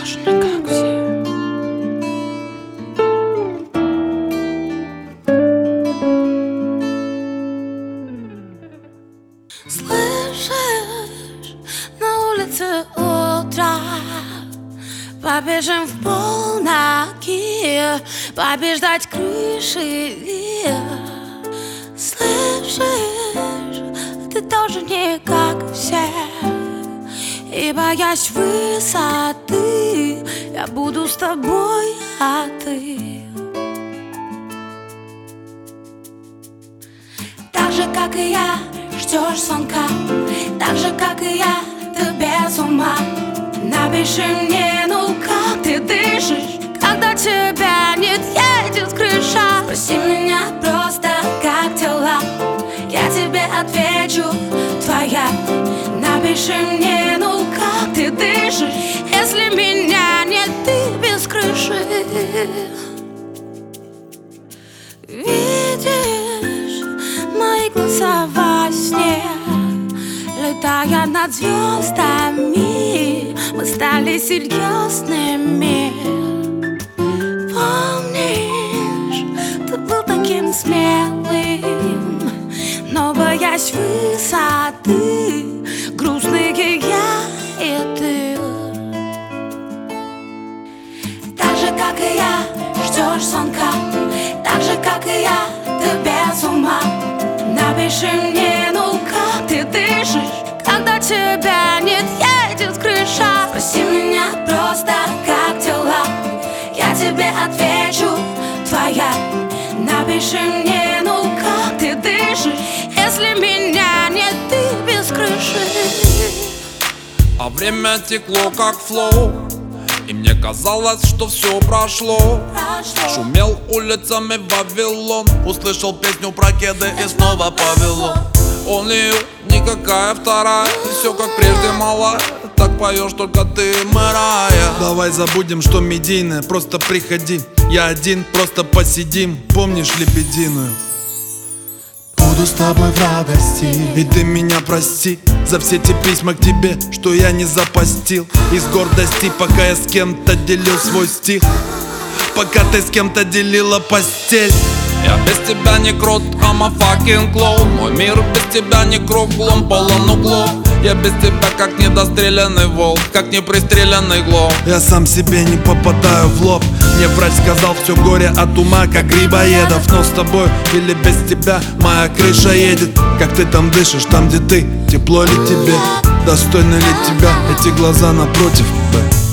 тоже не как все. Слышишь, на улице утро, побежим в полноги, побеждать крыши. Слышишь, ты тоже не как все, и боясь высоты, я буду с тобой, а ты так же, как и я, ждешь звонка, так же, как и я, ты без ума. Напиши мне, ну как ты дышишь, когда тебя нет, едет крыша. Спроси меня просто, как дела, я тебе отвечу, твоя. Напиши мне, ну как ты дышишь, если меня нет, ты без крыши. Видишь мои глаза во сне, летая над звездами, мы стали серьезными. Помнишь, ты был таким смелым, но боясь высоты, грустные я и ты. Так же, как и я, ждешь звонка, так же, как и я, ты без ума. Напиши мне, ну как ты дышишь, когда тебя нет, едет крыша. Спроси меня просто, как дела, я тебе отвечу, твоя. Напиши мне, ну как ты дышишь, если меня нет, ты без крыши. А время текло как флоу, и мне казалось, что все прошло. Шумел улицами Вавилон, услышал песню про кеды и снова повело. Он ее, никакая вторая, и все как прежде, малая. Так поешь только ты, Мэрайя. Давай забудем, что медийное, просто приходи. Я один, просто посидим, помнишь лебединую? Буду с тобой в радости, и ты меня прости за все те письма к тебе, что я не запостил. Из гордости, пока я с кем-то делил свой стих, пока ты с кем-то делила постель. Я без тебя не крут, I'm a fucking clown. Мой мир без тебя не круглым, полон углов. Я без тебя как недостреленный волк, как непристреленный глоб. Я сам себе не попадаю в лоб. Мне врач сказал, все горе от ума, как грибоедов. Но с тобой или без тебя моя крыша едет. Как ты там дышишь, там где ты, тепло ли тебе? Достойны ли тебя эти глаза напротив?